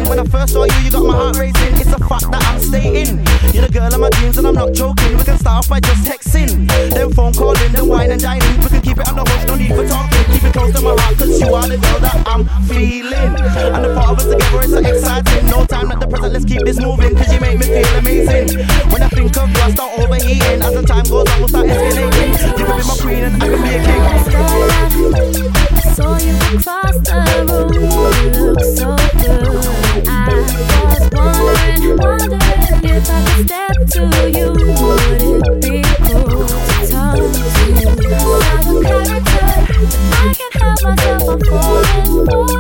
amazing. When I first saw you, you got my heart racing. It's a fact that I'm stating. You're the girl of my dreams and I'm not joking. We can start off by just texting, then phone calling, then wine and dining. We can keep it on the hush, no need for talking. Keep it close to my heart, cause you are the girl that I'm feeling. And the thought of us together is so exciting. No time at the present, let's keep this moving, cause you make me feel amazing. When I think of you, I start overheating. As the time goes on, we'll start escalating. You can be my queen and I can be a king. Saw you across the room, you look so good. I was wondering if I could step to you. Would it be cool to talk to you? Have a character that I can help myself. I'm falling for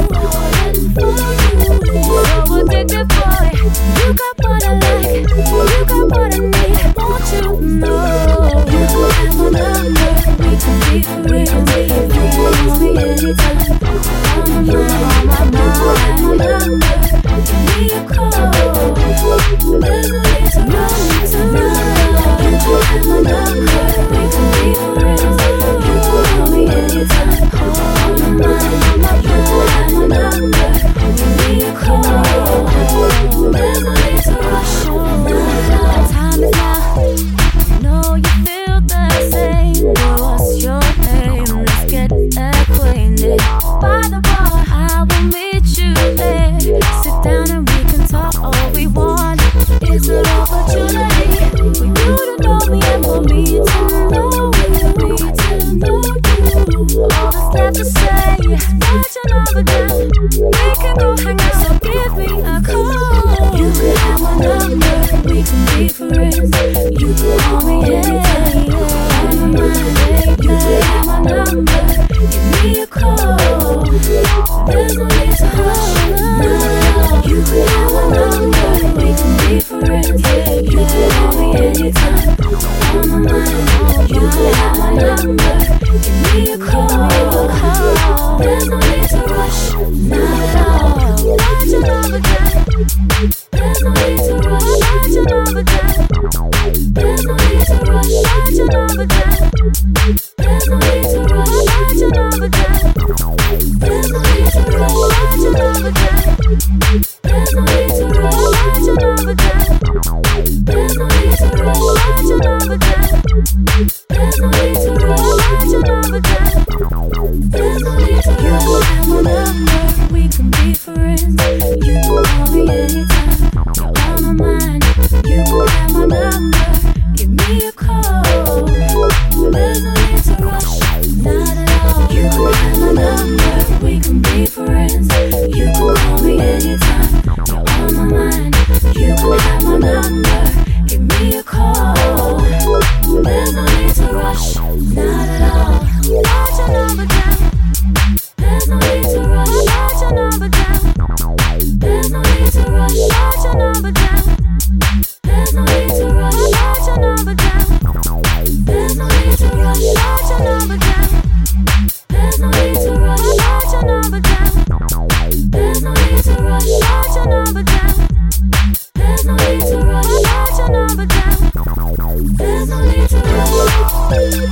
you. So addicted, boy. You got what I like, you got what I need. Won't you know? You can have my number, we can be friends. If you want me anytime, on my mind. Give me a call. There's no need to rush to run. You can have my number, we can be friends. You can call me anytime, on my mind. You can have my number, give me a call. There's no need to rush. Time is now. Know you feel the same. What's your name? Let's get acquainted. By the bar, I will meet you there. Sit down and we can talk all we want. It's an opportunity for you to know me and for me to know you. All that's left to say is watch another down. We can go hang out, so give me a call. You can have my number, we can be friends. You can call me anytime, on my mind. You can have my number, give me a call. There's no need to hush. You can have my number, we can be friends. You can call me anytime, on my mind. You can have my number, give me a call. There's no need to rush, not at all. Watch another day. There's no need to rush, watch another day. There's no need to rush, watch another day. There's no need to rush, watch another day. There's no need to rush, watch another day. There's no need to rush, watch another day. There's no need to rush, watch another day. There's no need to rush, watch another day. There's no need to rush. You can have my number, we can be friends. You can call me anytime, you're on my mind. You can have my number, give me a call. There's no need to rush, not at all. You can have my number, we can be friends. You can call me anytime, you're on my mind. You can have my number, give me a call. There's no need to rush, not at all. Watch another down. There's no need to rush, watch another down. There's no need to rush, watch another down. There's no need to rush, watch another down. There's no need to rush, watch another down. There's no need to rush, watch another down. There's no need to rush, watch another down. There's no need to rush, watch another down. There's no need to rush.